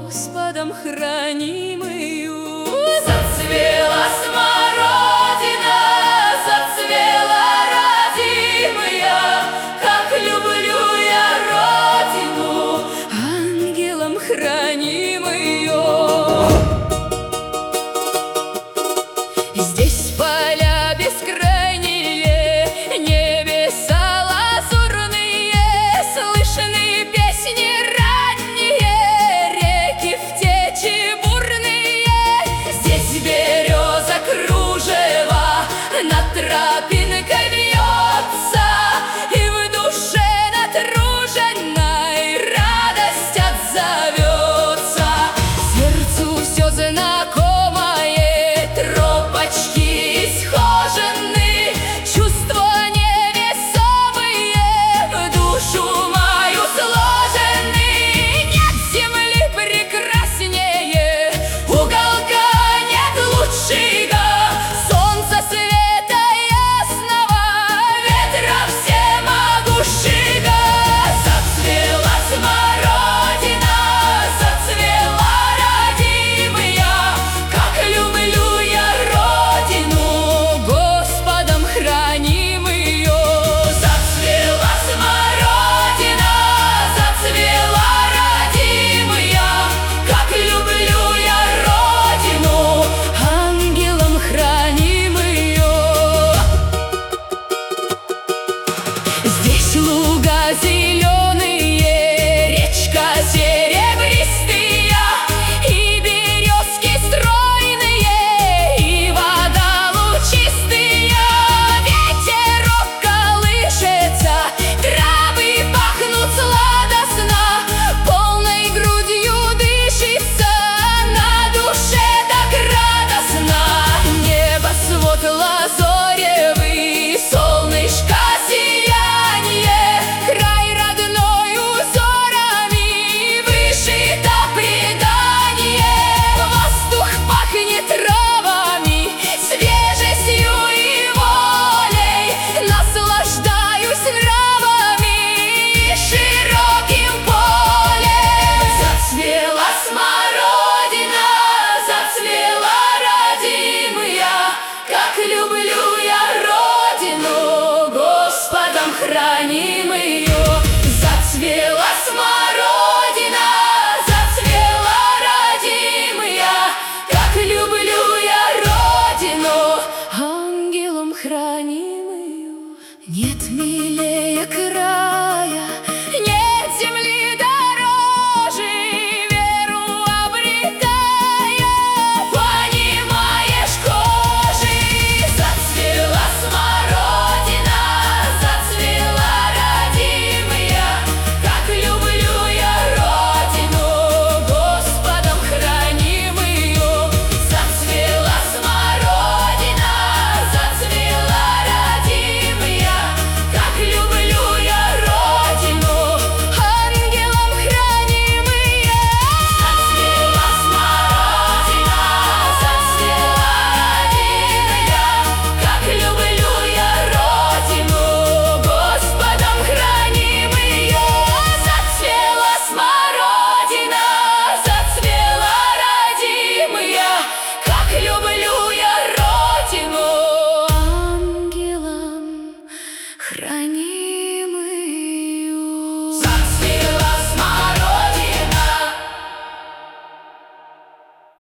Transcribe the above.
Господом хранимую. Зацвела смородина, зацвела родимая, как люблю я родину, ангелом хранимую. Здесь поля бескрайние, небеса лазурные, слышны песни ранние, реки в течи бурные. Здесь береза кружева над тропинкой вьется, и в душе натруженной радость отзовется. Сердцу все знакомое, тропочки исхожены, чувства невесомые в душу мою сложены. Нет земли прекраснее, уголка нет лучшего, солнца света ясного, ветра всемогущего. Зацвела смородина, зацвела родимая, как люблю я родину, Господом хранимую. Зацвела смородина, зацвела родимая, как люблю я родину, ангелом хранимую. Здесь луга зеленые, речка серебристая, и березки стройные, и вода лучистая. Ветерок колышется, травы пахнут сладостно, полной грудью дышится, на душе так радостно. Небосвод лазоревый, солнышко сияние, край родной узорами вышито предание. Воздух пахнет травами, свежестью и волей, наслаждаюсь нравами и широким полем. Зацвела смородина, зацвела родимая, как люблю я родину, Господом хранимую. Зацвела смородина, зацвела родимая, как люблю я родину, ангелом хранимую. Нет милее края, нет земли дороже, веру обретая, понимаешь кожей. Зацвела смородина, зацвела родимая, как люблю я родину, Господом хранимую. Зацвела смородина, зацвела родимая, как люблю я родину, ангелом хранимая. Зацвела смородина, зацвела родимая, как люблю я родину, Господом хранимую. Зацвела смородина, зацвела родимая, как люблю я родину, ангелом хранимую.